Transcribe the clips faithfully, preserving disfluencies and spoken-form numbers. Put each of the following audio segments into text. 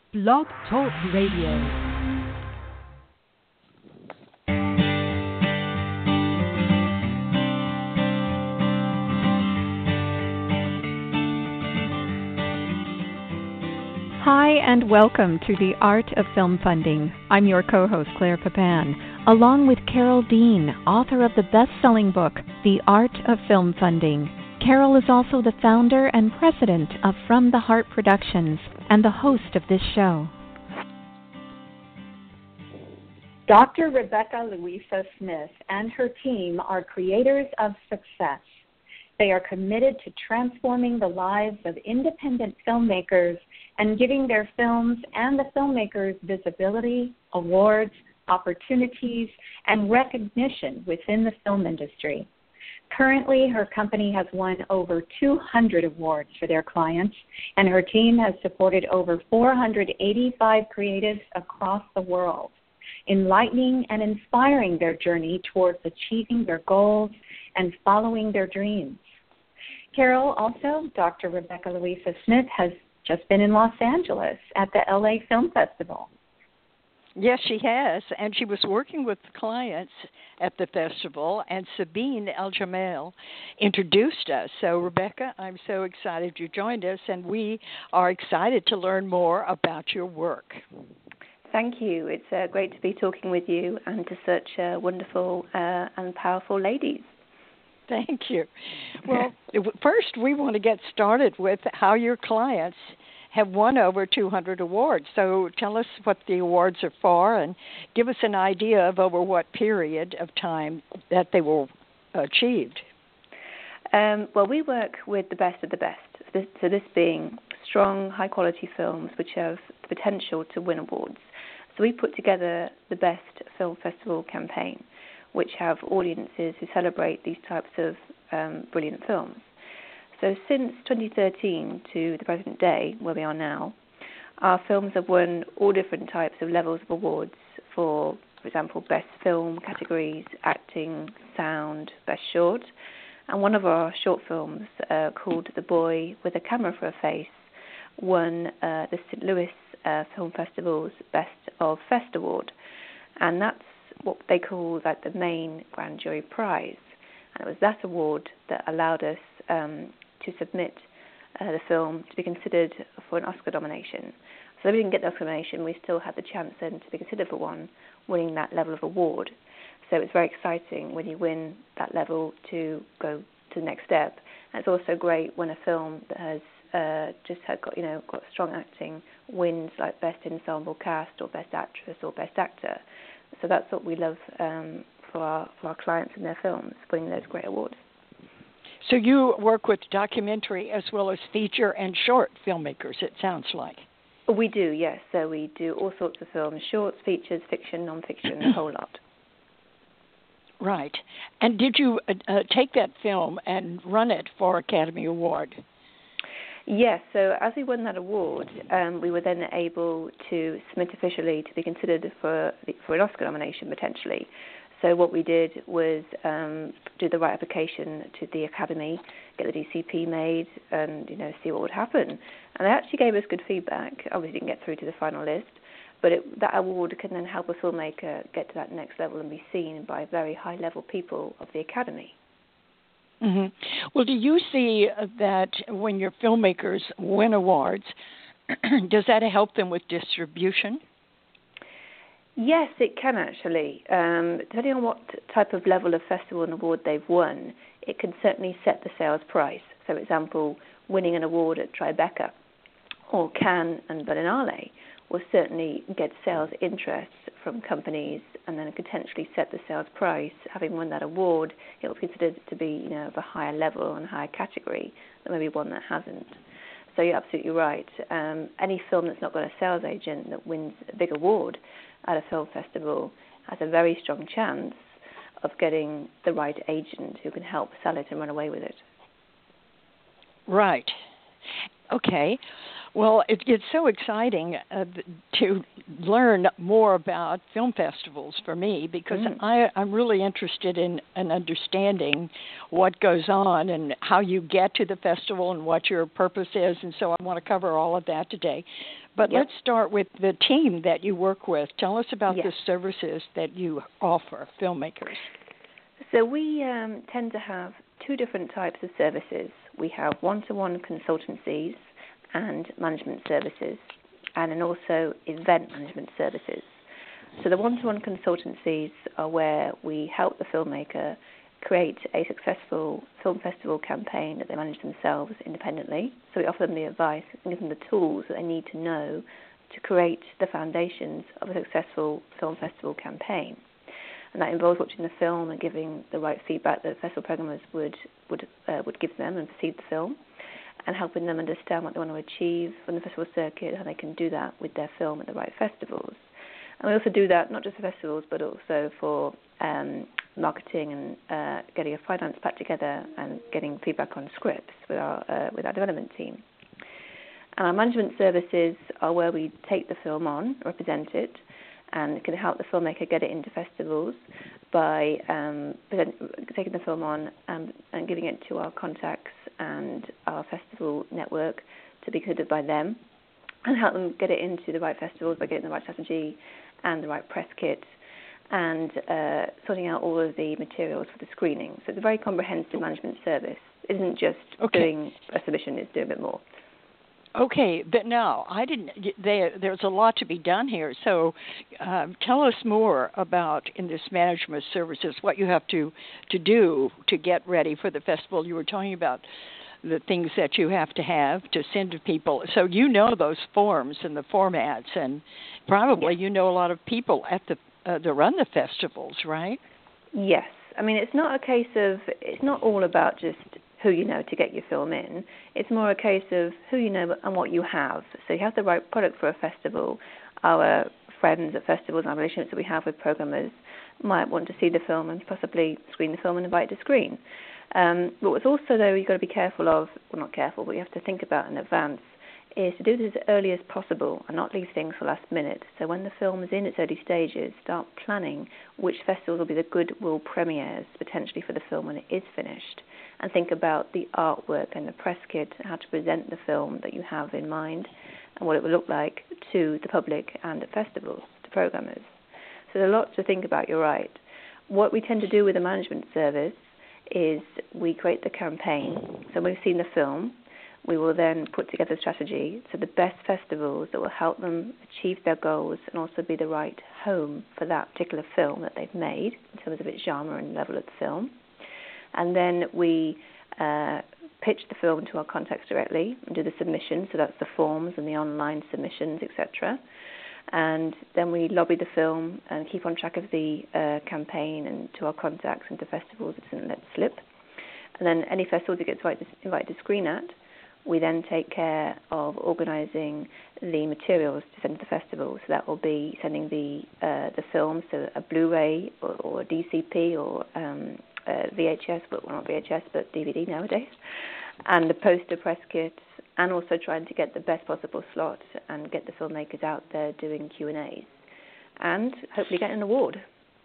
Blog Talk Radio. Hi, and welcome to The Art of Film Funding. I'm your co-host, Claire Papin, along with Carol Dean, author of the best-selling book, The Art of Film Funding. Carol is also the founder and president of From the Heart Productions and the host of this show. Doctor Rebecca Louisa Smith and her team are creators of success. They are committed to transforming the lives of independent filmmakers and giving their films and the filmmakers visibility, awards, opportunities, and recognition within the film industry. Currently, her company has won over two hundred awards for their clients, and her team has supported over four hundred eighty-five creatives across the world, enlightening and inspiring their journey towards achieving their goals and following their dreams. Carol, also, Doctor Rebecca Louisa Smith, has just been in Los Angeles at the L A Film Festival. Yes, she has, and she was working with clients at the festival, and Sabine El-Jamal introduced us. So, Rebecca, I'm so excited you joined us, and we are excited to learn more about your work. Thank you. It's uh, great to be talking with you and to such uh, wonderful uh, and powerful ladies. Thank you. Well, first we want to get started with how your clients have won over two hundred awards. So tell us what the awards are for and give us an idea of over what period of time that they were achieved. Um, well, we work with the best of the best. So this, so this being strong, high-quality films which have the potential to win awards. So we put together the Best Film Festival campaign, which have audiences who celebrate these types of um, brilliant films. So since twenty thirteen to the present day, where we are now, our films have won all different types of levels of awards for, for example, Best Film categories, acting, sound, Best Short. And one of our short films, uh, called The Boy with a Camera for a Face, won uh, the Saint Louis uh, Film Festival's Best of Fest Award. And that's what they call like the main grand jury prize. And it was that award that allowed us um, to submit uh, the film to be considered for an Oscar nomination. So if we didn't get the Oscar nomination, we still had the chance then to be considered for one, winning that level of award. So it's very exciting when you win that level to go to the next step. And it's also great when a film that has uh, just had got you know got strong acting wins like Best Ensemble Cast or Best Actress or Best Actor. So that's what we love um, for our for our clients and their films, winning those great awards. So you work with documentary as well as feature and short filmmakers, it sounds like. We do, yes. So we do all sorts of films, shorts, features, fiction, non-fiction, the whole lot. Right. And did you uh, uh, take that film and run it for Academy Award? Yes, so as we won that award, um, we were then able to submit officially to be considered for for an Oscar nomination potentially. So what we did was um, do the right application to the Academy, get the D C P made, and you know see what would happen. And they actually gave us good feedback. Obviously, didn't get through to the final list, but it, that award can then help a filmmaker get to that next level and be seen by very high-level people of the Academy. Mm-hmm. Well, do you see that when your filmmakers win awards, does that help them with distribution? Yes, it can actually. Um, depending on what type of level of festival and award they've won, it can certainly set the sales price. So, for example, winning an award at Tribeca or Cannes and Berlinale will certainly get sales interest from companies and then potentially set the sales price. Having won that award, it will be considered to be, you know, of a higher level and higher category than maybe one that hasn't. So you're absolutely right. Um, any film that's not got a sales agent that wins a big award at a film festival has a very strong chance of getting the right agent who can help sell it and run away with it. Right. Okay. Well, it, it's so exciting uh, to learn more about film festivals for me because mm. I, I'm really interested in, in understanding what goes on and how you get to the festival and what your purpose is, and so I want to cover all of that today. But Yep. let's start with the team that you work with. Tell us about Yes. the services that you offer filmmakers. So we um, tend to have two different types of services. We have one-to-one consultancies and management services, and then also event management services. So the one-to-one consultancies are where we help the filmmaker create a successful film festival campaign that they manage themselves independently. So we offer them the advice and give them the tools that they need to know to create the foundations of a successful film festival campaign. And that involves watching the film and giving the right feedback that festival programmers would would uh, would give them and perceive the film, and helping them understand what they want to achieve from the festival circuit, how they can do that with their film at the right festivals. And we also do that not just for festivals, but also for um, marketing and uh, getting a finance pack together and getting feedback on scripts with our uh, with our development team. And our management services are where we take the film on, represent it, and can help the filmmaker get it into festivals by um, present, taking the film on and, and giving it to our contacts and our festival network to be considered by them, and help them get it into the right festivals by getting the right strategy and the right press kit, and uh, sorting out all of the materials for the screening. So it's a very comprehensive management service. It isn't just Okay. doing a submission, it's doing a bit more. Okay, but now I didn't. There, there's a lot to be done here. So, um, tell us more about in this management services what you have to to do to get ready for the festival. You were talking about the things that you have to have to send to people. So you know those forms and the formats, and probably you know a lot of people at the uh, that run the festivals, right? Yes. I mean, it's not a case of, it's not all about just who you know to get your film in. It's more a case of who you know and what you have. So you have the right product for a festival. Our friends at festivals and our relationships that we have with programmers might want to see the film and possibly screen the film and invite to screen. Um, but what's also, though, you've got to be careful of, well, not careful, but you have to think about in advance, is to do this as early as possible and not leave things for last minute. So when the film is in its early stages, start planning which festivals will be the goodwill premieres potentially for the film when it is finished, and think about the artwork and the press kit and how to present the film that you have in mind and what it will look like to the public and at festivals, to programmers. So there's a lot to think about, you're right. What we tend to do with the management service is we create the campaign. So we've seen the film. We will then put together a strategy, so the best festivals that will help them achieve their goals and also be the right home for that particular film that they've made in terms of its genre and level of the film. And then we uh, pitch the film to our contacts directly and do the submission, so that's the forms and the online submissions, et cetera. And then we lobby the film and keep on track of the uh, campaign and to our contacts and to festivals it doesn't let slip. And then any festivals it gets invited to, invited to screen at, we then take care of organising the materials to send to the festival. So that will be sending the uh, the film, so a Blu-ray or, or a D C P or um, a V H S, but well, not V H S, but D V D nowadays, and the poster press kits, and also trying to get the best possible slot and get the filmmakers out there doing Q and A's, and hopefully get an award.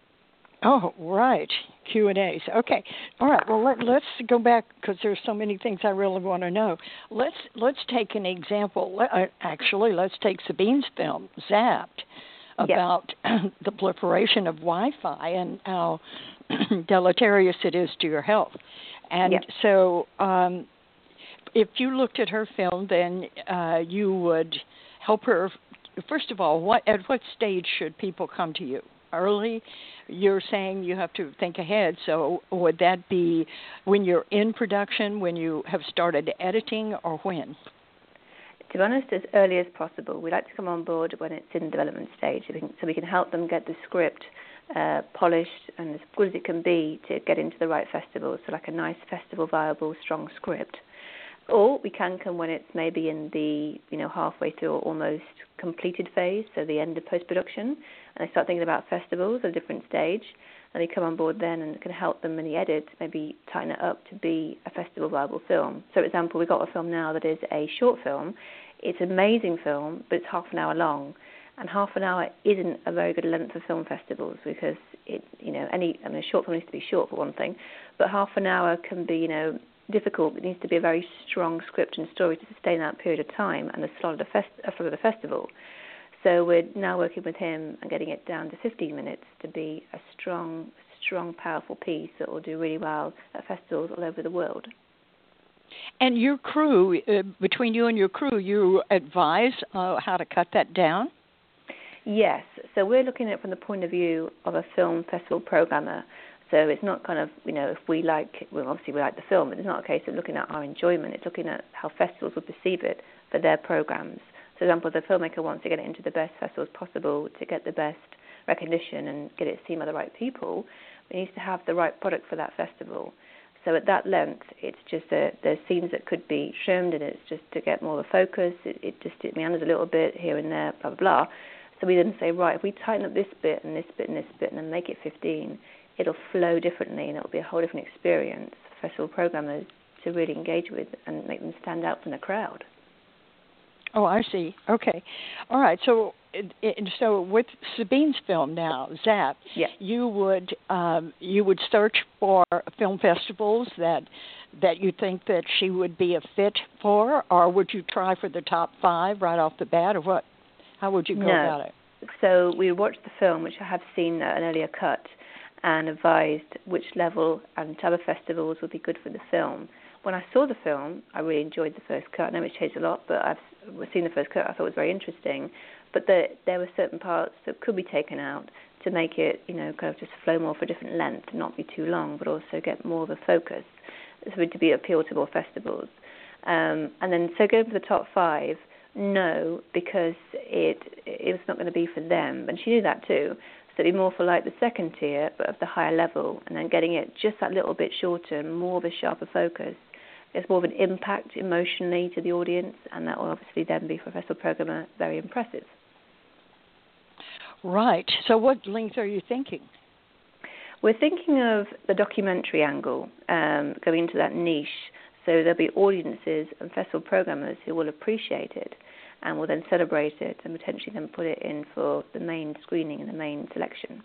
Oh, right. Q and A's. Okay. All right. Well, let, let's go back because there's so many things I really want to know. Let's let's take an example. Let, uh, actually, let's take Sabine's film, Zapped, about yeah. the proliferation of Wi-Fi and how deleterious it is to your health. And yeah. so um, if you looked at her film, then uh, you would help her. First of all, what at what stage should people come to you? Early, you're saying you have to think ahead. So would that be when you're in production, when you have started editing, or when? To be honest, as early as possible. We like to come on board when it's in development stage, so we can help them get the script uh, polished and as good as it can be to get into the right festivals. So like a nice festival viable, strong script. Or we can come when it's maybe in the, you know, halfway through or almost completed phase, so the end of post-production, and they start thinking about festivals at a different stage, and they come on board then and can help them in the edit, maybe tighten it up to be a festival-viable film. So, for example, we've got a film now that is a short film. It's an amazing film, but it's half an hour long, and half an hour isn't a very good length for film festivals because, it, you know, any, I mean, a short film needs to be short for one thing, but half an hour can be, you know, difficult. It needs to be a very strong script and story to sustain that period of time and the slot of the, fest- uh, slot of the festival. So we're now working with him and getting it down to fifteen minutes to be a strong, strong, powerful piece that will do really well at festivals all over the world. And your crew, uh, between you and your crew, you advise uh, how to cut that down? Yes. So we're looking at it from the point of view of a film festival programmer. So it's not kind of, you know, if we like, well, obviously we like the film, but it's not a case of looking at our enjoyment. It's looking at how festivals would perceive it for their programs. For example, the filmmaker wants to get it into the best festivals possible to get the best recognition and get it seen by the right people. It needs to have the right product for that festival. So at that length, it's just a, there's scenes that could be trimmed, and it's just to get more of a focus. It, it just it meanders a little bit here and there, blah, blah, blah. So we then say, right, if we tighten up this bit and this bit and this bit and then make it fifteen, it'll flow differently and it'll be a whole different experience for festival programmers to really engage with and make them stand out from the crowd. Oh, I see. Okay. All right. So it, it, so with Sabine's film now, Zap, yeah. you would um, you would search for film festivals that that you think that she would be a fit for, or would you try for the top five right off the bat, or what? How would you go no. about it? So we watched the film, which I have seen an earlier cut, and advised which level and type of festivals would be good for the film. When I saw the film, I really enjoyed the first cut. I know it's changed a lot, but I've seen the first cut. I thought it was very interesting. But the, there were certain parts that could be taken out to make it, you know, kind of just flow more for different length, not be too long, but also get more of a focus, so to be appeal to more festivals. Um, and then, so going for the top five, no, because it it was not going to be for them, and she knew that too. So it'd be more for like the second tier, but of the higher level, and then getting it just that little bit shorter, more of a sharper focus. It's more of an impact emotionally to the audience, and that will obviously then be for a festival programmer very impressive. Right. So what length are you thinking? We're thinking of the documentary angle, um, going into that niche. So there'll be audiences and festival programmers who will appreciate it and will then celebrate it and potentially then put it in for the main screening and the main selection.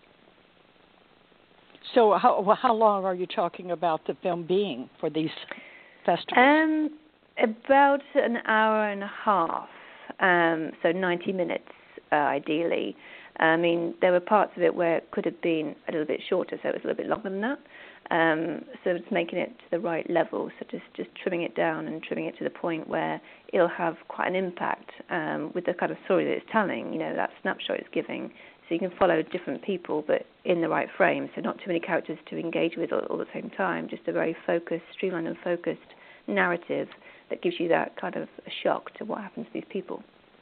So how how long are you talking about the film being for these festivals? Um, about an hour and a half, um, so ninety minutes uh, ideally. I mean, there were parts of it where it could have been a little bit shorter, so it was a little bit longer than that. Um, so it's making it to the right level, so just, just trimming it down and trimming it to the point where it'll have quite an impact um, with the kind of story that it's telling, you know, that snapshot it's giving. So you can follow different people, but in the right frame, so not too many characters to engage with all, all at the same time, just a very focused, streamlined and focused narrative that gives you that kind of a shock to what happens to these people.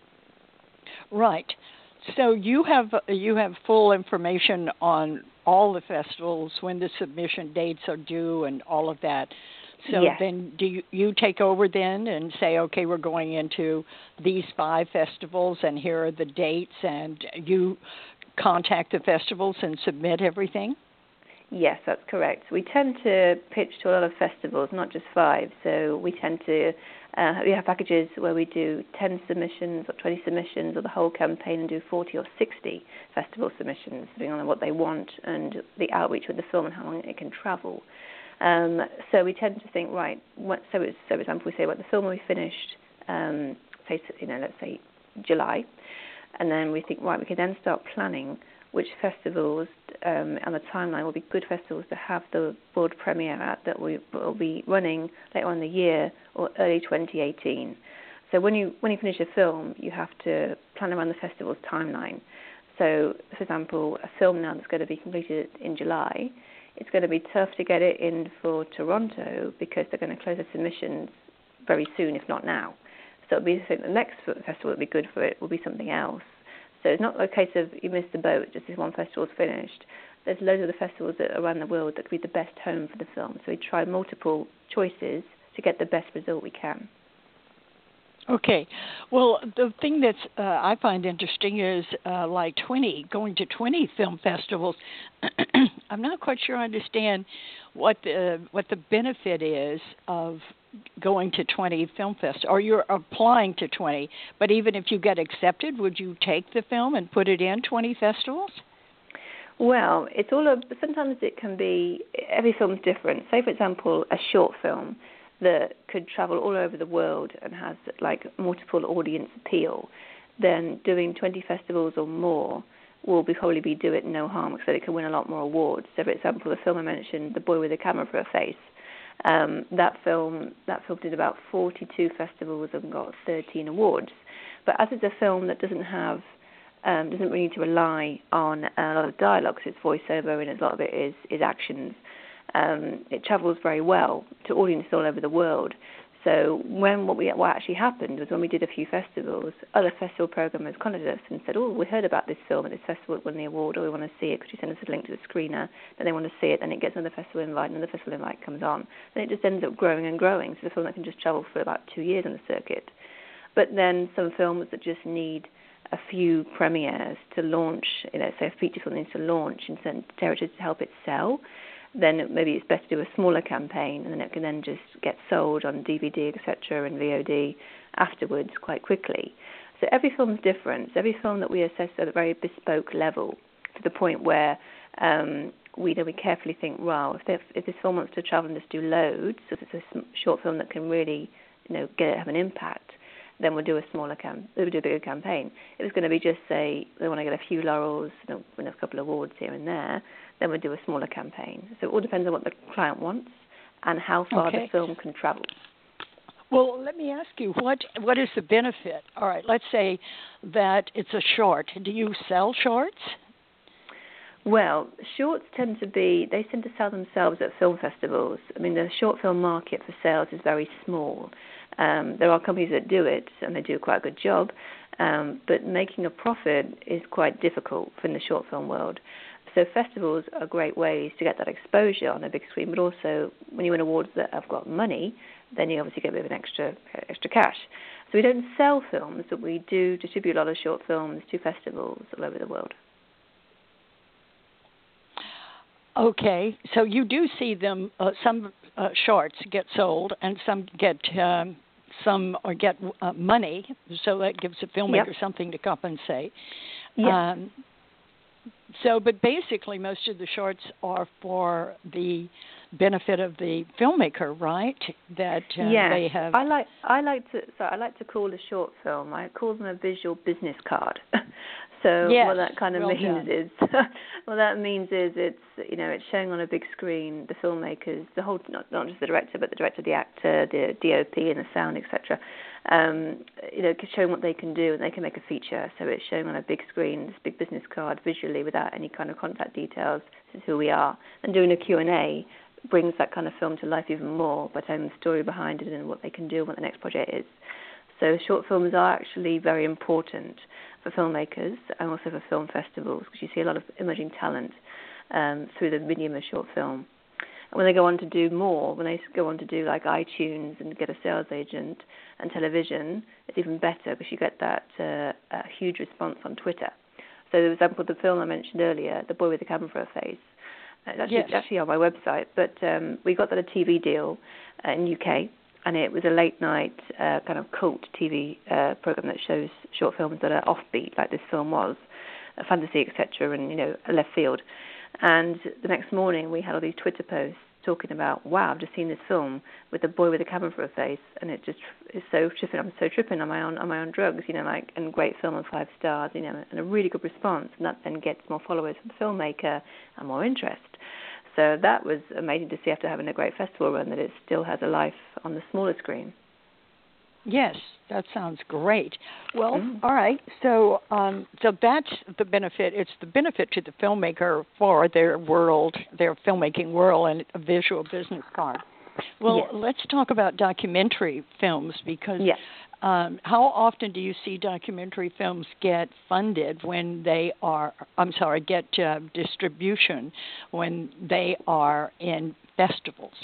Right. So you have you have full information on all the festivals, when the submission dates are due, and all of that. So yes. then, do you, you take over then and say, okay, we're going into these five festivals, and here are the dates, and you contact the festivals and submit everything? Yes, that's correct. We tend to pitch to a lot of festivals, not just five. So we tend to, uh, we have packages where we do ten submissions or twenty submissions or the whole campaign, and do forty or sixty festival submissions, depending on what they want and the outreach with the film and how long it can travel. Um, so we tend to think, right, what, so, it's, so for example, we say, well, the film will be finished, um, say, you know, let's say July, and then we think, right, we can then start planning which festivals um, on the timeline will be good festivals to have the world premiere at, that we will be running later on in the year or early twenty eighteen. So when you when you finish a film, you have to plan around the festival's timeline. So, for example, a film now that's going to be completed in July, it's going to be tough to get it in for Toronto because they're going to close the submissions very soon, if not now. So it'll be, the next festival that will be good for it will be something else. So it's not a case of you missed the boat just if one festival's finished. There's loads of the festivals that are around the world that could be the best home for the film. So we try multiple choices to get the best result we can. Okay. Well, the thing that's uh, I find interesting is uh, like twenty, going to twenty film festivals. I'm not quite sure I understand what the what the benefit is of going to twenty film festivals, or you're applying to twenty. But even if you get accepted, would you take the film and put it in twenty festivals? Well, it's all a, sometimes it can be, every film's different. Say, for example, a short film that could travel all over the world and has like multiple audience appeal, then doing twenty festivals or more will be, probably be do it no harm, so it can win a lot more awards. So, for example, the film I mentioned, The Boy with a Camera for a Face, um, that film that film did about forty-two festivals and got thirteen awards. But as it's a film that doesn't have Um, doesn't really need to rely on a lot of dialogue, because it's voiceover and a lot of it is, is actions. Um, it travels very well to audiences all over the world. So when what we what actually happened was when we did a few festivals, other festival programmers contacted us and said, oh, we heard about this film at this festival, it won the award, or we want to see it, could you send us a link to the screener? Then they want to see it, and it gets another festival invite, and another festival invite comes on. Then it just ends up growing and growing. So the film that can just travel for about two years on the circuit. But then some films that just need a few premieres to launch, you know, say a feature film needs to launch in certain territories to help it sell, then maybe it's better to do a smaller campaign, and then it can then just get sold on D V D, et cetera, and V O D afterwards quite quickly. So every film's different. So every film that we assess at a very bespoke level, to the point where um, we, we carefully think, well, if, if this film wants to travel and just do loads, if it's a short film that can really, you know, get have an impact, then we'll do a smaller cam, we'll do a bigger campaign. If it's going to be just, say, they want to get a few laurels, you know, win a couple of awards here and there, then we'll do a smaller campaign. So it all depends on what the client wants and how far okay. the film can travel. Well, let me ask you, what what is the benefit? All right, let's say that it's a short. Do you sell shorts? Well, shorts tend to be, they tend to sell themselves at film festivals. I mean, the short film market for sales is very small. Um, there are companies that do it, and they do quite a good job, um, but making a profit is quite difficult in the short film world. So festivals are great ways to get that exposure on a big screen, but also when you win awards that have got money, then you obviously get a bit of an extra extra cash. So we don't sell films, but we do distribute a lot of short films to festivals all over the world. Okay, so you do see them, uh, some uh, shorts get sold and some get um, some or get uh, money, so that gives the filmmaker yep. something to compensate. Yep. Um, so, but basically most of the shorts are for the benefit of the filmmaker, right? That uh, yeah. they have. I like I like to so I like to call a short film. I call them a visual business card. So yes, what that kind of well means done. is, what that means is it's you know it's showing on a big screen the filmmakers, the whole not not just the director, but the director, the actor, the D O P, and the sound, et cetera. Um, you know, showing what they can do, and they can make a feature. So it's showing on a big screen, this big business card, visually, without any kind of contact details. This is who we are, and doing a Q and A brings that kind of film to life even more by telling the story behind it and what they can do and what the next project is. So short films are actually very important for filmmakers and also for film festivals, because you see a lot of emerging talent um, through the medium of short film. And when they go on to do more, when they go on to do like iTunes and get a sales agent and television, it's even better because you get that uh, a huge response on Twitter. So, for example, the film I mentioned earlier, The Boy with a Camera for a Face, it's actually, yes. it's actually on my website, but um, we got that a T V deal uh, in U K, and it was a late-night uh, kind of cult T V uh, program that shows short films that are offbeat, like this film was, uh, fantasy, et cetera, and, you know, left field. And the next morning we had all these Twitter posts talking about, wow, I've just seen this film with a boy with a camera for a face, and it just is so tripping. I'm so tripping on my own on my own drugs, you know, like, and great film and five stars, you know, and a really good response, and that then gets more followers for the filmmaker and more interest. So that was amazing to see after having a great festival run that it still has a life on the smaller screen. Yes, that sounds great. Well, mm. all right. So, um, so that's the benefit. It's the benefit to the filmmaker for their world, their filmmaking world, and a visual business card. Well, yes. let's talk about documentary films, because yes. um, how often do you see documentary films get funded when they are? I'm sorry, get uh, distribution when they are in festivals?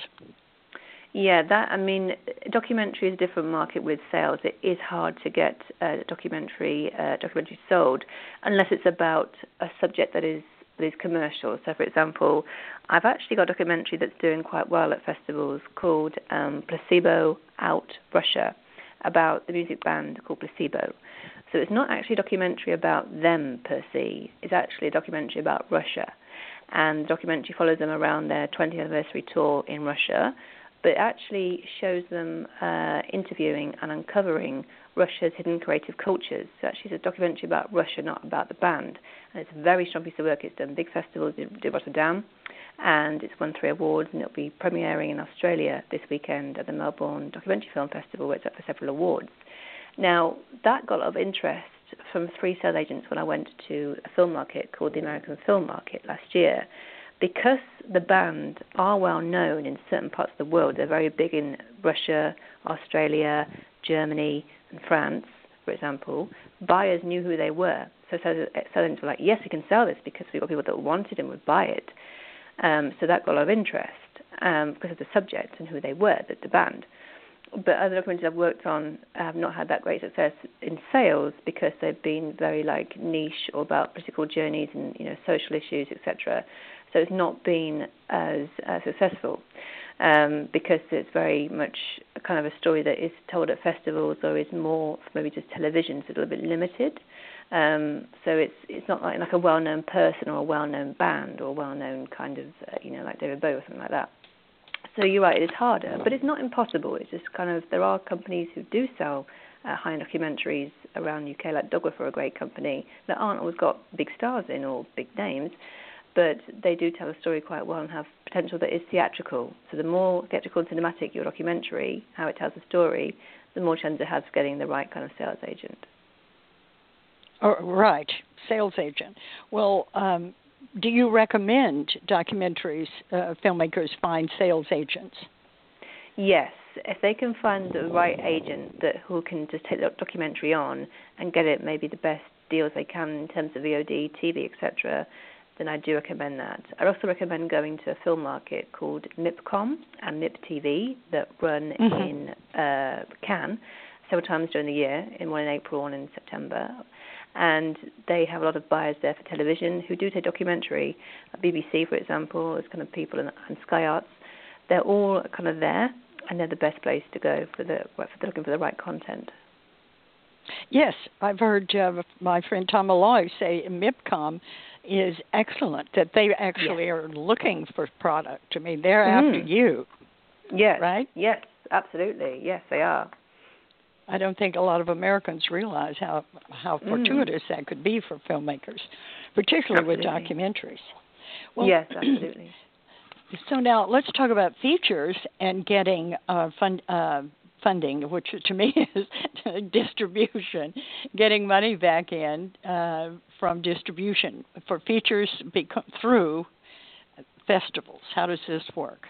Yeah, that I mean, documentary is a different market with sales. It is hard to get a documentary uh, documentary sold unless it's about a subject that is that is commercial. So, for example, I've actually got a documentary that's doing quite well at festivals called um, Placebo Out Russia, about the music band called Placebo. So it's not actually a documentary about them per se. It's actually a documentary about Russia. and the documentary follows them around their twentieth anniversary tour in Russia, but it actually shows them uh, interviewing and uncovering Russia's hidden creative cultures. So actually it's a documentary about Russia, not about the band. And it's a very strong piece of work. It's done big festivals in Rotterdam, and it's won three awards, and it'll be premiering in Australia this weekend at the Melbourne Documentary Film Festival, where it's up for several awards. Now, that got a lot of interest from three sales agents when I went to a film market called the American Film Market last year. Because the band are well known in certain parts of the world, they're very big in Russia, Australia, Germany, and France, for example, buyers knew who they were. So sales agents were like, yes, we can sell this because we've got people that wanted and would buy it. Um, so that got a lot of interest um, because of the subject and who they were, the, the band. But other documentaries I've worked on have not had that great success in sales because they've been very like niche or about political journeys and, you know, social issues, et cetera. So it's not been as uh, successful um, because it's very much a kind of a story that is told at festivals or is more maybe just television, so a little bit limited. Um, so it's it's not like, like a well-known person or a well-known band or a well-known kind of, uh, you know, like David Bowie or something like that. So you're right, it's harder, but it's not impossible. It's just kind of, there are companies who do sell uh, high-end documentaries around the U K, like Dogwoofer, a great company, that aren't always got big stars in or big names, but they do tell a story quite well and have potential that is theatrical. So the more theatrical and cinematic your documentary, how it tells the story, the more chance it has of getting the right kind of sales agent. Oh, right, sales agent. Well, um, do you recommend documentaries, uh, filmmakers find sales agents? Yes, if they can find the right agent that who can just take the documentary on and get it maybe the best deals they can in terms of V O D, T V, et cetera, then I do recommend that. I also recommend going to a film market called MIPCOM and MIP T V that run mm-hmm. in uh, Cannes several times during the year, in one in April, one in September. And they have a lot of buyers there for television who do take documentary. B B C, for example, is kind of people, and, and Sky Arts. They're all kind of there, and they're the best place to go for the for looking for the right content. Yes, I've heard uh, my friend Tom Malloy say MIPCOM is excellent, that they actually yes. are looking for product. I mean, they're mm. after you. Yes. Right? Yes, absolutely. Yes, they are. I don't think a lot of Americans realize how, how fortuitous mm. that could be for filmmakers, particularly absolutely. with documentaries. Well, yes, absolutely. So now let's talk about features and getting uh, fund, uh, funding, which to me is distribution, getting money back in uh, from distribution for features become, through festivals. How does this work?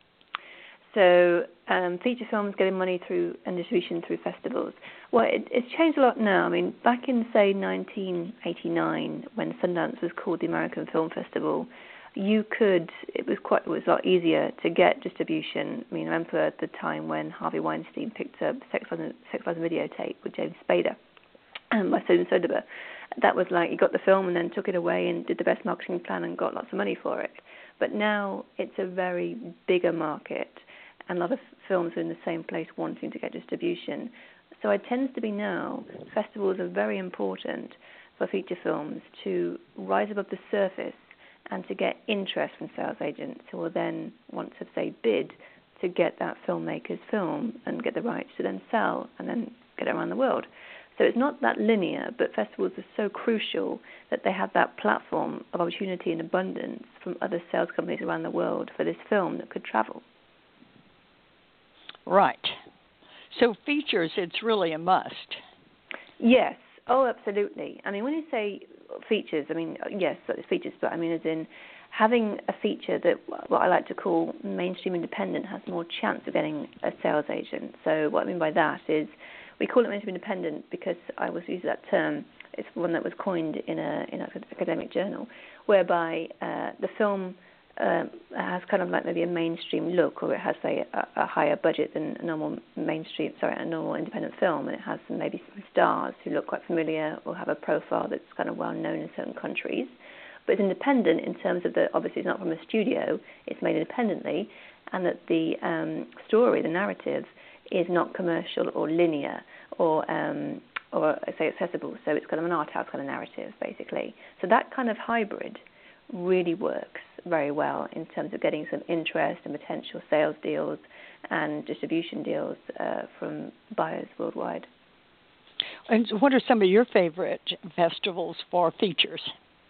So um, feature films getting money through and distribution through festivals. Well, it, it's changed a lot now. I mean, back in, say, nineteen eighty-nine, when Sundance was called the American Film Festival, you could, it was quite, it was a lot easier to get distribution. I mean, I remember at the time when Harvey Weinstein picked up Sex Lies and, Sex Lies and Videotape with James Spader um, by Susan Soderbergh. That was like, you got the film and then took it away and did the best marketing plan and got lots of money for it. But now it's a very bigger market, and a lot of films are in the same place wanting to get distribution. So it tends to be now, festivals are very important for feature films to rise above the surface and to get interest from sales agents who will then want to, say, bid to get that filmmaker's film and get the rights to then sell and then get it around the world. So it's not that linear, but festivals are so crucial that they have that platform of opportunity and abundance from other sales companies around the world for this film that could travel. Right. So features, it's really a must. Yes. Oh, absolutely. I mean, when you say features, I mean, yes, it's features, but I mean as in having a feature that what I like to call mainstream independent has more chance of getting a sales agent. So what I mean by that is we call it mainstream independent because I was using that term. It's one that was coined in a in an academic journal, whereby uh, the film Um, has kind of like maybe a mainstream look, or it has, say, a, a higher budget than a normal mainstream, sorry, a normal independent film, and it has some, maybe some stars who look quite familiar or have a profile that's kind of well known in certain countries. But it's independent in terms of the, obviously it's not from a studio, it's made independently, and that the um, story, the narrative, is not commercial or linear or um, or say accessible. So it's kind of an art house kind of narrative, basically. So that kind of hybrid really works very well in terms of getting some interest and potential sales deals and distribution deals uh, from buyers worldwide. And what are some of your favorite festivals for features?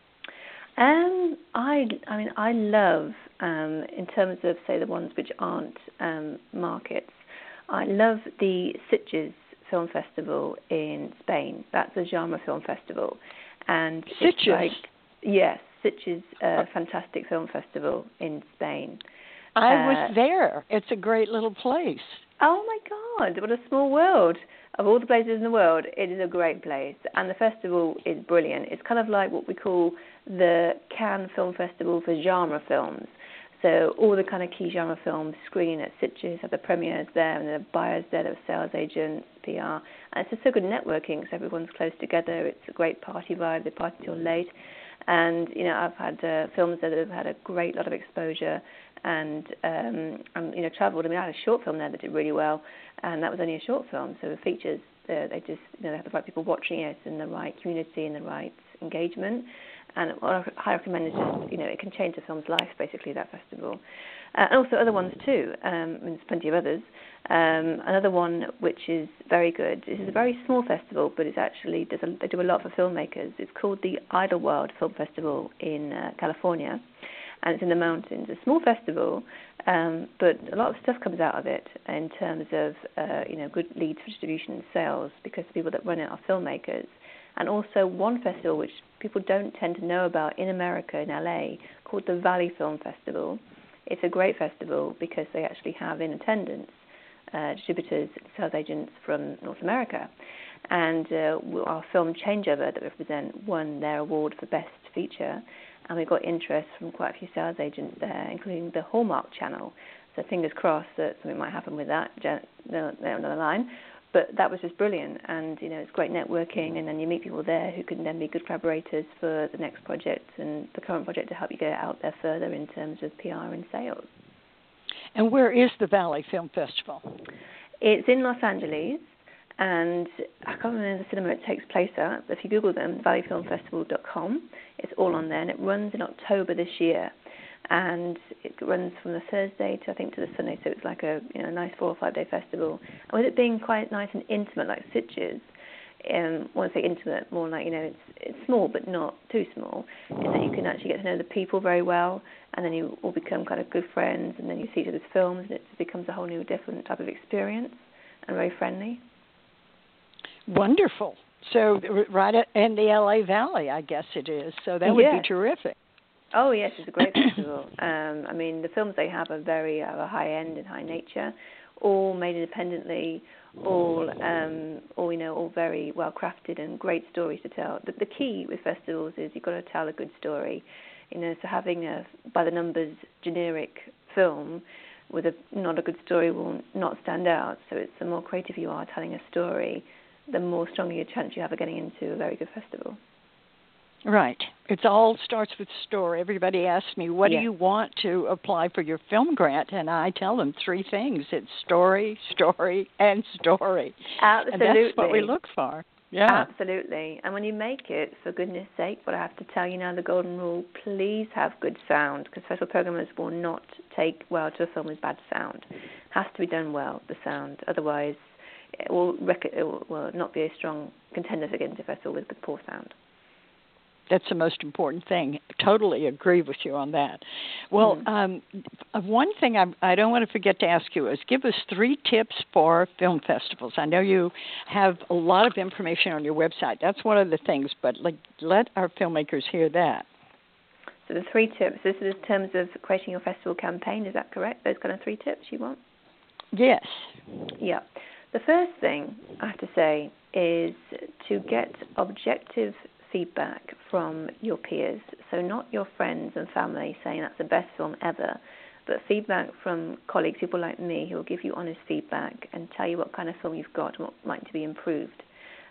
Um, I, I mean, I love, um, in terms of, say, the ones which aren't um, markets, I love the Sitges Film Festival in Spain. That's a genre film festival. And Sitges? It's like, yes, Sitges uh, Fantastic Film Festival in Spain. I uh, was there. It's a great little place. Oh, my God, what a small world. Of all the places in the world, it is a great place. And the festival is brilliant. It's kind of like what we call the Cannes Film Festival for genre films. So all the kind of key genre films screen at Sitges, have the premieres there, and the buyers there, the sales agents, P R. And it's just so good networking, so everyone's close together. It's a great party vibe. They party till late. And, you know, I've had uh, films there that have had a great lot of exposure and, um, and, you know, travelled. I mean, I had a short film there that did really well, and that was only a short film. So the features, uh, they just, you know, they have the right people watching it and the right community and the right engagement. And what I highly recommend is just, you know, it can change a film's life, basically, that festival. Uh, and also other ones, too. Um, I mean, there's plenty of others. Um, another one which is very good, this is a very small festival, but it's actually, there's a, they do a lot for filmmakers. It's called the Idlewild Film Festival in uh, California, and it's in the mountains. It's a small festival, um, but a lot of stuff comes out of it in terms of, uh, you know, good leads for distribution and sales, because the people that run it are filmmakers. And also one festival which people don't tend to know about in America, in L A, called the Valley Film Festival. It's a great festival because they actually have in attendance uh, distributors, sales agents from North America. And uh, our film Changeover that we represent won their award for Best Feature. And we got interest from quite a few sales agents there, including the Hallmark Channel. So fingers crossed that something might happen with that down the line. But that was just brilliant, and you know it's great networking, and then you meet people there who can then be good collaborators for the next project and the current project to help you get it out there further in terms of P R and sales. And where is the Valley Film Festival? It's in Los Angeles, and I can't remember the cinema it takes place at, but if you Google them, valley film festival dot com, it's all on there, and it runs in October this year. And it runs from the Thursday to, I think, to the Sunday, so it's like a you know nice four or five day festival. And with it being quite nice and intimate, like Sitges, um, I want to say intimate, more like you know it's it's small but not too small, in that you can actually get to know the people very well, and then you all become kind of good friends, and then you see each other's films, and it becomes a whole new different type of experience, and very friendly. Wonderful. So right in the L A Valley, I guess it is. So that would yeah. be terrific. Oh, yes, it's a great festival. Um, I mean, the films they have are very uh, high end and high nature, all made independently, all, um, all you know, all very well crafted and great stories to tell. The, the key with festivals is you've got to tell a good story. You know, so having a by the numbers generic film with a not a good story will not stand out. So it's the more creative you are telling a story, the more stronger your chance you have of getting into a very good festival. Right. It all starts with story. Everybody asks me, what yeah. do you want to apply for your film grant? And I tell them three things. It's story, story, and story. Absolutely. And that's what we look for. Yeah. Absolutely. And when you make it, for goodness sake, what I have to tell you now, the golden rule, please have good sound, because festival programmers will not take well to a film with bad sound. It has to be done well, the sound. Otherwise, it will, rec- it will, will not be a strong contender to get into a festival with poor sound. That's the most important thing. Totally agree with you on that. Well, mm-hmm. um, one thing I, I don't want to forget to ask you is give us three tips for film festivals. I know you have a lot of information on your website. That's one of the things, but like, let our filmmakers hear that. So the three tips, this is in terms of creating your festival campaign, is that correct? Those kind of three tips you want? Yes. Yeah. The first thing I have to say is to get objective feedback from your peers, so not your friends and family saying that's the best film ever, but feedback from colleagues, people like me, who will give you honest feedback and tell you what kind of film you've got and what might to be improved.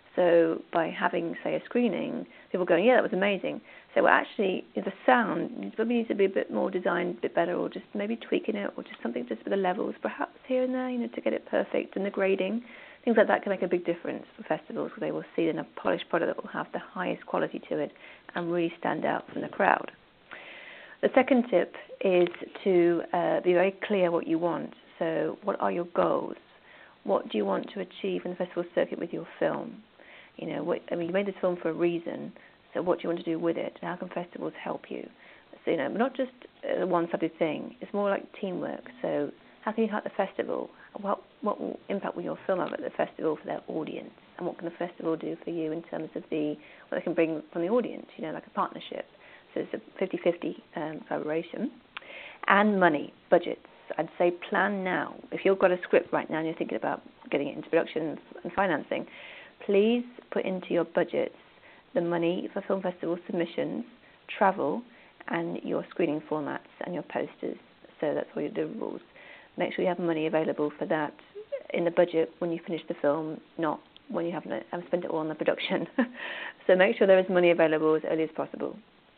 So by having, say, a screening, people going, yeah, that was amazing. So well, actually, the sound probably needs to be a bit more designed, a bit better, or just maybe tweaking it, or just something just for the levels, perhaps here and there, you know, to get it perfect, and the grading. Things like that can make a big difference for festivals, because they will see in a polished product that will have the highest quality to it and really stand out from the crowd. The second tip is to uh, be very clear what you want. So what are your goals? What do you want to achieve in the festival circuit with your film? You know, what, I mean, you made this film for a reason, so what do you want to do with it? And how can festivals help you? So, you know, not just a one-sided thing. It's more like teamwork. So how can you help the festival? What, what will impact will your film have at the festival for their audience? And what can the festival do for you in terms of the what they can bring from the audience, you know, like a partnership? So it's a fifty-fifty um, collaboration. And money, budgets. I'd say plan now. If you've got a script right now and you're thinking about getting it into production and financing, please put into your budgets the money for film festival submissions, travel, and your screening formats and your posters. So that's all your deliverables. Make sure you have money available for that in the budget when you finish the film, not when you haven't have spent it all on the production. So make sure there is money available as early as possible.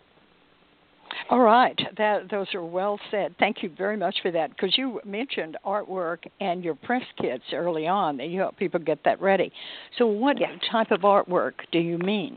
All right, that, those are well said. Thank you very much for that, because you mentioned artwork and your press kits early on, and you help people get that ready. So what yes. type of artwork do you mean?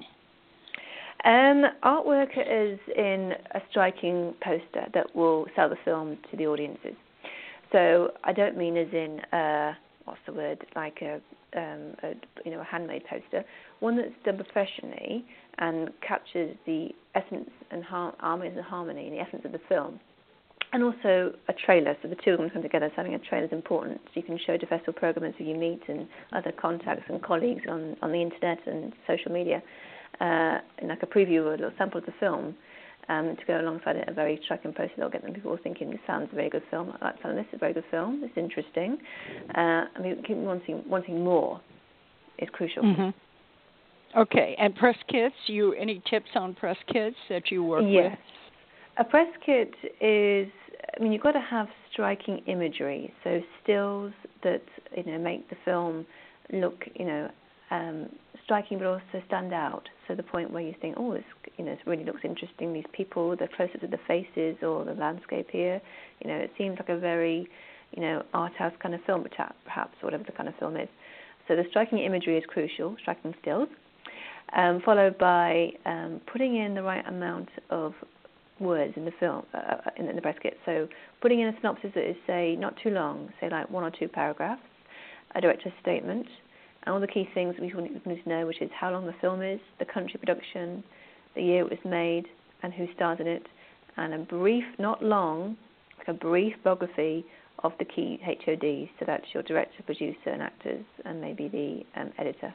Um, artwork is in a striking poster that will sell the film to the audiences. So I don't mean as in, uh, what's the word, like a, um, a you know a handmade poster, one that's done professionally and captures the essence and har- harmony and harmony and the essence of the film. And also a trailer, so the two of them come together. So having a trailer is important, so you can show to festival programmers who you meet and other contacts and colleagues on, on the internet and social media, uh, and like a preview or a little sample of the film. Um, to go alongside it, a very striking poster that'll get them people thinking, this sounds a very good film. I like sound of this, is a very good film. It's interesting. Uh, I mean, keep wanting wanting more is crucial. Mm-hmm. Okay, and press kits. You any tips on press kits that you work yes. with? A press kit is, I mean, you've got to have striking imagery, so stills that you know make the film look, you know, um, striking, but also stand out. So the point where you think, oh, this, you know, this really looks interesting. These people, the closer to the faces or the landscape here, you know, it seems like a very, you know, art house kind of film, perhaps, or whatever the kind of film is. So the striking imagery is crucial, striking stills, um, followed by um, putting in the right amount of words in the film, uh, in the press kit. So putting in a synopsis that is, say, not too long, say like one or two paragraphs, a director's statement, and all the key things we need to know, which is how long the film is, the country production, the year it was made, and who stars in it, and a brief, not long, like a brief biography of the key H O Ds. So that's your director, producer, and actors, and maybe the um, editor.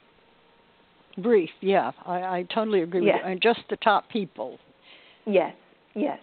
Brief, yeah, I, I totally agree yes. with you. And just the top people. Yes, yes.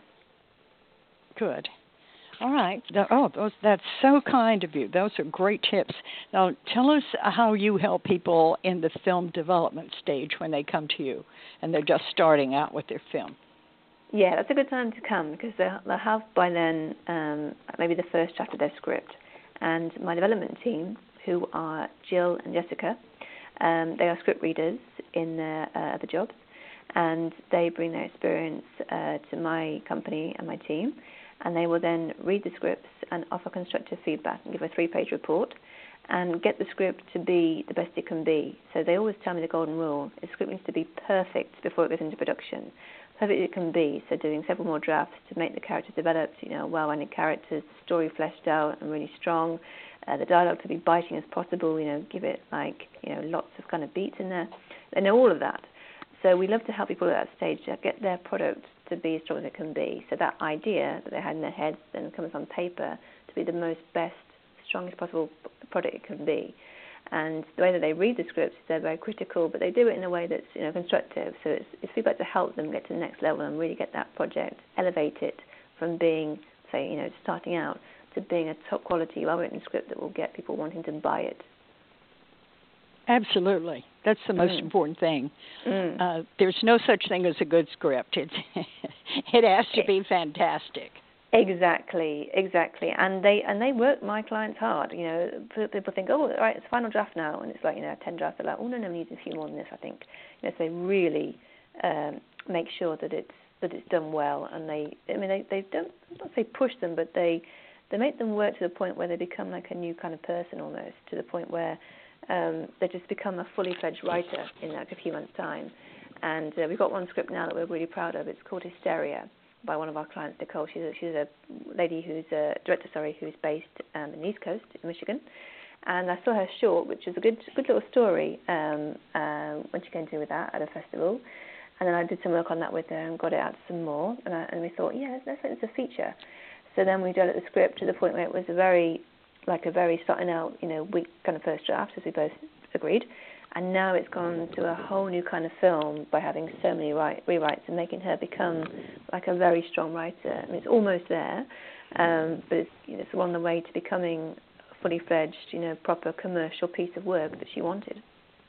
Good. All right. Oh, those, that's so kind of you. Those are great tips. Now, tell us how you help people in the film development stage when they come to you and they're just starting out with their film. Yeah, that's a good time to come because they'll, they'll have by then um, maybe the first draft of their script. And my development team, who are Jill and Jessica, um, they are script readers in their uh, other jobs, and they bring their experience uh, to my company and my team. And they will then read the scripts and offer constructive feedback and give a three-page report and get the script to be the best it can be. So they always tell me the golden rule. The script needs to be perfect before it goes into production. Perfect it can be, so doing several more drafts to make the characters developed, you know, well-rounded characters, the story fleshed out and really strong, uh, the dialogue to be biting as possible, you know, give it like, you know, lots of kind of beats in there. They know all of that. So we love to help people at that stage to get their product to be as strong as it can be. So that idea that they had in their heads then comes on paper to be the most best, strongest possible product it can be. And the way that they read the scripts, they're very critical, but they do it in a way that's, you know, constructive. So it's, it's feedback to help them get to the next level and really get that project, elevate it from being, say, you know, starting out to being a top quality, well-written script that will get people wanting to buy it. Absolutely. That's the most mm. important thing. Mm. Uh, there's no such thing as a good script. It's, it has to be fantastic. Exactly, exactly. And they and they work my clients hard. You know, people think, oh, all right, it's final draft now. And it's like, you know, ten drafts. They're like, oh, no, no, we need a few more than this, I think. You know, so they really um, make sure that it's that it's done well. And they, I mean, they, they don't, not say push them, but they, they make them work to the point where they become like a new kind of person almost, to the point where Um, they just become a fully fledged writer in like a few months' time. And uh, we've got one script now that we're really proud of. It's called Hysteria, by one of our clients, Nicole. She's a, she's a lady who's a director, sorry, who's based um, in the East Coast, in Michigan. And I saw her short, which was a good good little story um, uh, when she came to me with that at a festival. And then I did some work on that with her and got it out to some more. And, I, and we thought, yeah, let's make this a feature. So then we developed the script to the point where it was a very, like a very starting out, you know, week kind of first draft, as we both agreed. And now it's gone to a whole new kind of film by having so many write, rewrites and making her become like a very strong writer. I mean, it's almost there, um, but it's, you know, it's on the way to becoming a fully fledged, you know, proper commercial piece of work that she wanted.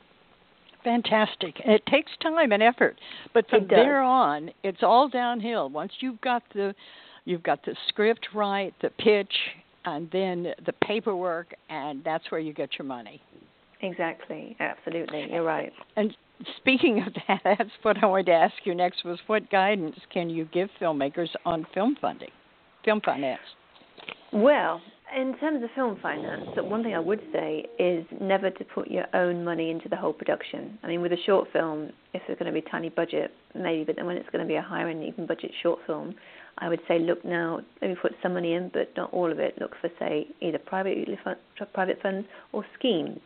Fantastic. It takes time and effort, but from there on, it's all downhill. Once you've got the, you've got the script right, the pitch, and then the paperwork, and that's where you get your money. Exactly. Absolutely. You're right. And speaking of that, that's what I wanted to ask you next was what guidance can you give filmmakers on film funding, film finance? Well, in terms of film finance, one thing I would say is never to put your own money into the whole production. I mean, with a short film, if it's going to be a tiny budget, maybe, but then when it's going to be a higher end even budget short film, I would say look now, maybe put some money in, but not all of it. Look for, say, either private, private funds or schemes.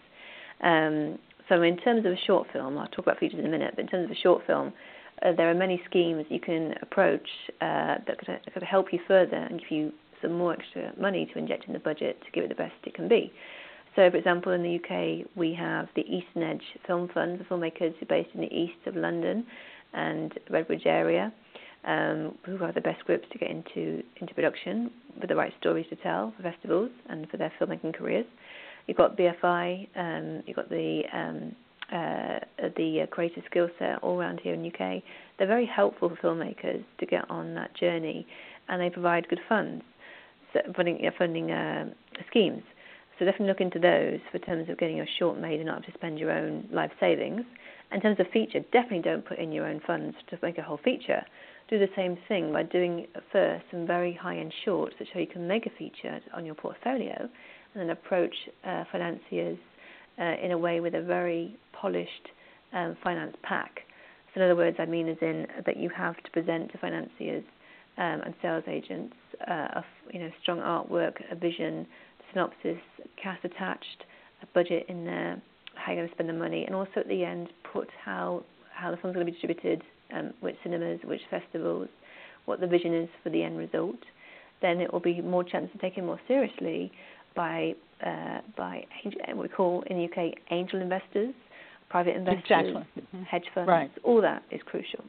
Um, so in terms of a short film, I'll talk about features in a minute, but in terms of a short film, uh, there are many schemes you can approach uh, that could, that could help you further and give you some more extra money to inject in the budget to give it the best it can be. So, for example, in the U K, we have the Eastern Edge Film Fund for filmmakers who are based in the east of London and Redbridge area, um, who have the best scripts to get into, into production with the right stories to tell for festivals and for their filmmaking careers. You've got B F I, um, you've got the um, uh, the uh, creative skill set all around here in the U K. They're very helpful for filmmakers to get on that journey, and they provide good funds, so funding, uh, funding uh, schemes. So definitely look into those for terms of getting your short made and not have to spend your own life savings. In terms of feature, definitely don't put in your own funds to make a whole feature. Do the same thing by doing first some very high-end shorts that show you can make a feature on your portfolio, and then approach uh, financiers uh, in a way with a very polished um, finance pack. So in other words, I mean as in that you have to present to financiers um, and sales agents uh, of, you know, strong artwork, a vision, synopsis, cast attached, a budget in there, how you're going to spend the money, and also at the end put how, how the fund's going to be distributed, um, which cinemas, which festivals, what the vision is for the end result. Then it will be more chance to take it more seriously by uh, by what we call in the U K angel investors, private investors, exactly. mm-hmm. hedge funds. Right. All that is crucial.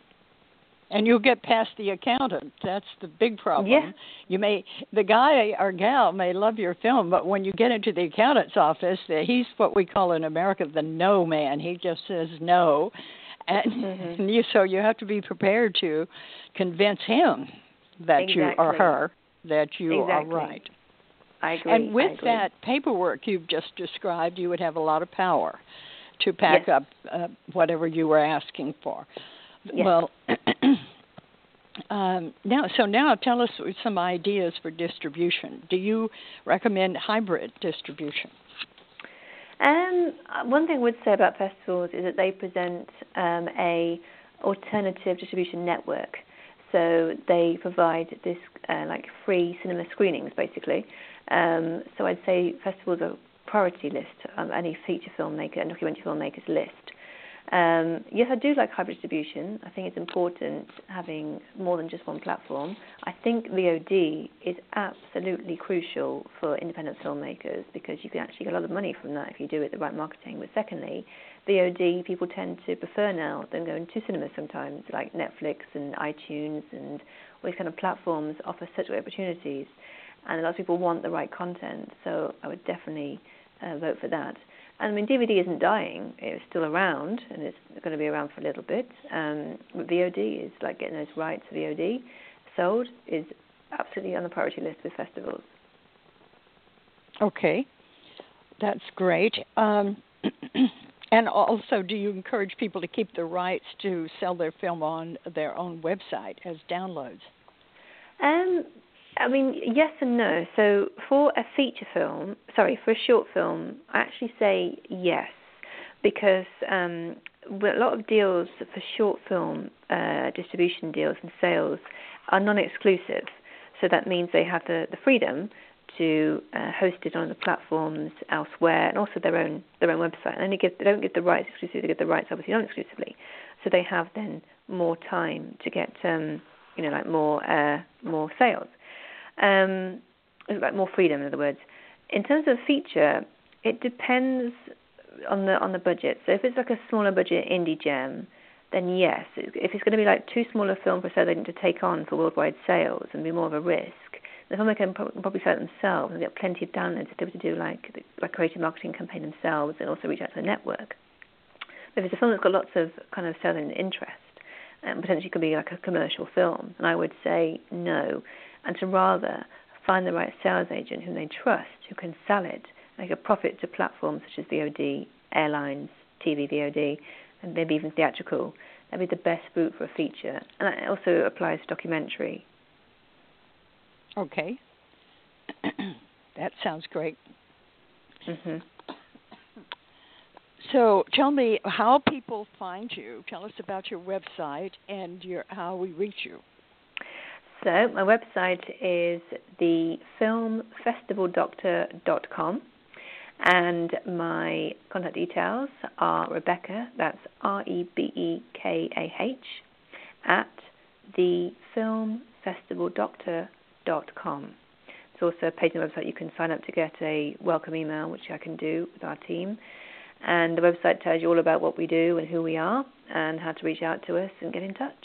And you'll get past the accountant. That's the big problem. Yeah. You may, the guy or gal may love your film, but when you get into the accountant's office, he's what we call in America the no man. He just says no, and mm-hmm. you, so you have to be prepared to convince him that exactly. you or her that you exactly. are right. I agree. And with I agree. that paperwork you've just described, you would have a lot of power to pack yes. up uh, whatever you were asking for. Yes. Well, um, now, so now tell us some ideas for distribution. Do you recommend hybrid distribution? Um, one thing I would say about festivals is that they present um, a alternative distribution network. So they provide this uh, like free cinema screenings, basically. Um, so I'd say festivals are priority list on any feature filmmaker and documentary filmmakers list. Um, yes, I do like hybrid distribution. I think it's important having more than just one platform. I think V O D is absolutely crucial for independent filmmakers because you can actually get a lot of money from that if you do it the right marketing. But secondly, V O D people tend to prefer now than going to cinemas sometimes, like Netflix and iTunes and all these kind of platforms offer such great opportunities. And a lot of people want the right content, so I would definitely uh, vote for that. And I mean, D V D isn't dying; it's still around, and it's going to be around for a little bit. Um, but V O D is like getting those rights V O D sold is absolutely on the priority list with festivals. Okay, that's great. Um, and also, do you encourage people to keep the rights to sell their film on their own website as downloads? Um. I mean, yes and no. So for a feature film, sorry, for a short film, I actually say yes, because um, a lot of deals for short film uh, distribution deals and sales are non-exclusive. So that means they have the, the freedom to uh, host it on the platforms elsewhere, and also their own their own website. And only give, they don't get the rights exclusively; they get the rights obviously non-exclusively. So they have then more time to get um, you know like more uh, more sales, um, like more freedom. In other words, in terms of feature, it depends on the on the budget. So if it's like a smaller budget indie gem, then yes. If it's going to be like too small a film for a selling to take on for worldwide sales and be more of a risk, the filmmaker can probably sell it themselves and get plenty of downloads to be able to do like like creative marketing campaign themselves and also reach out to the network. But if it's a film that's got lots of kind of selling interest, and potentially could be like a commercial film, and I would say no, and to rather find the right sales agent whom they trust, who can sell it, make a profit to platforms such as V O D, airlines, T V V O D, and maybe even theatrical. That'd be the best route for a feature, and that also applies to documentary. Okay. That sounds great. Mm-hmm. So tell me how people find you. Tell us about your website and your how we reach you. So my website is the film festival doctor dot com, and my contact details are Rebecca, that's R E B E K A H, at the film festival doctor dot com. It's also a page on the website you can sign up to get a welcome email, which I can do with our team. And the website tells you all about what we do and who we are and how to reach out to us and get in touch.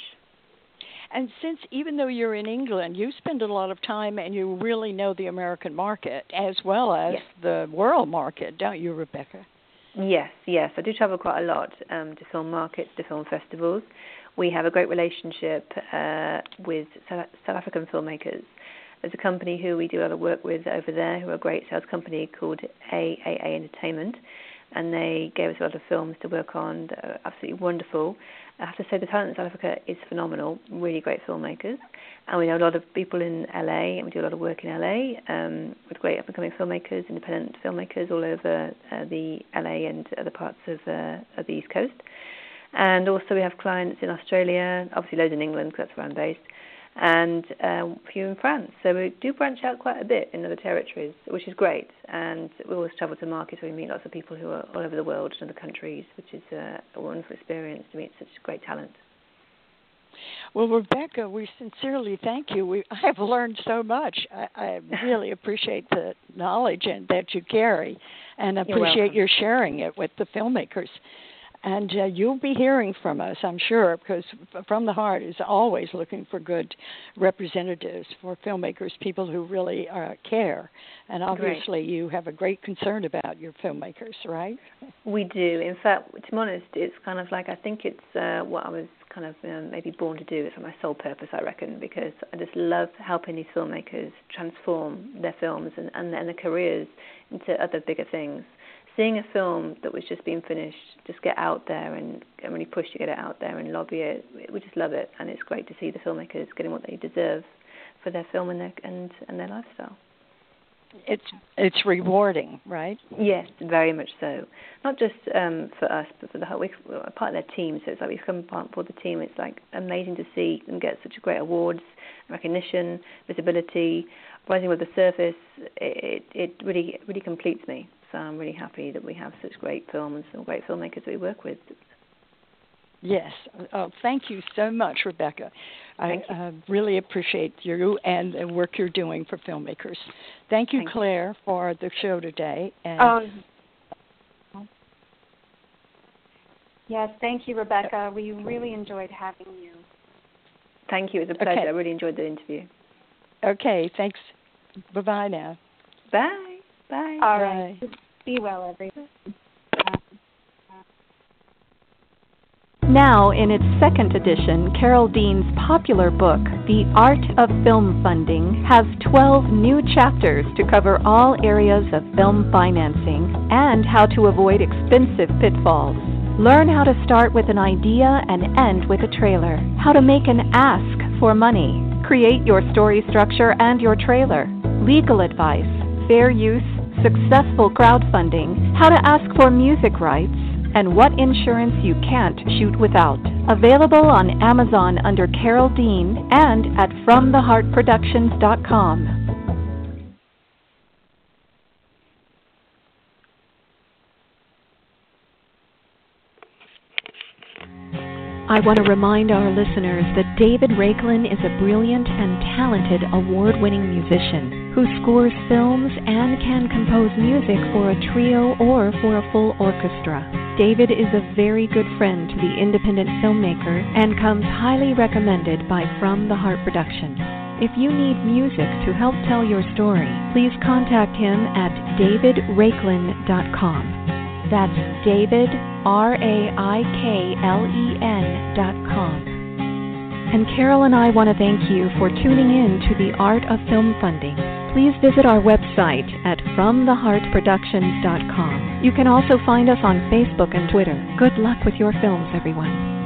And since even though you're in England, you spend a lot of time and you really know the American market as well as yes. the world market, don't you, Rebecca? Yes, yes. I do travel quite a lot um, to film markets, to film festivals. We have a great relationship uh, with South African filmmakers. There's a company who we do a lot of work with over there who are a great sales company called A A A Entertainment, and they gave us a lot of films to work on that are absolutely wonderful. I have to say the talent in South Africa is phenomenal, really great filmmakers. And we know a lot of people in L A, and we do a lot of work in L A um, with great up-and-coming filmmakers, independent filmmakers all over uh, the L A and other parts of, uh, of the East Coast. And also we have clients in Australia, obviously loads in England because that's where I'm based, and um, a few in France. So we do branch out quite a bit in other territories, which is great. And we always travel to markets where we meet lots of people who are all over the world in other countries, which is uh, a wonderful experience to meet such great talent. Well, Rebecca, we sincerely thank you. We, I've learned so much. I, I really appreciate the knowledge and that you carry, and appreciate your sharing it with the filmmakers. And uh, you'll be hearing from us, I'm sure, because From the Heart is always looking for good representatives for filmmakers, people who really uh, care. And obviously great. You have a great concern about your filmmakers, right? We do. In fact, to be honest, it's kind of like I think it's uh, what I was kind of um, maybe born to do. It's my sole purpose, I reckon, because I just love helping these filmmakers transform their films and, and, and their careers into other bigger things. Seeing a film that was just being finished, just get out there and, and really push to get it out there and lobby it. We just love it, and it's great to see the filmmakers getting what they deserve for their film and their and, and their lifestyle. It's it's rewarding, right? Yes, very much so. Not just um, for us, but for the whole. We're part of their team, so it's like we come part of the team. It's like amazing to see them get such great awards, recognition, visibility, rising above the surface. It it really really completes me. So I'm really happy that we have such great films and great filmmakers that we work with. Yes. Oh, thank you so much, Rebecca. Thank I uh, really appreciate you and the work you're doing for filmmakers. Thank you, thank Claire, you. for the show today. And um, yes, thank you, Rebecca. We really enjoyed having you. Thank you. It was a pleasure. Okay. I really enjoyed the interview. Okay, thanks. Bye-bye now. Bye. Bye. All right. Bye. Be well, everyone. Now, in its second edition, Carol Dean's popular book, The Art of Film Funding, has twelve new chapters to cover all areas of film financing and how to avoid expensive pitfalls. Learn how to start with an idea and end with a trailer, how to make an ask for money, create your story structure and your trailer, legal advice, fair use, successful crowdfunding, how to ask for music rights, and What Insurance You Can't Shoot Without. Available on Amazon under Carol Dean and at from the heart productions dot com. I want to remind our listeners that David Raiklin is a brilliant and talented award-winning musician who scores films and can compose music for a trio or for a full orchestra. David is a very good friend to the independent filmmaker and comes highly recommended by From the Heart Productions. If you need music to help tell your story, please contact him at david raiklin dot com. That's David, R A I K L E N dot com. And Carol and I want to thank you for tuning in to The Art of Film Funding. Please visit our website at from the heart productions dot com. You can also find us on Facebook and Twitter. Good luck with your films, everyone.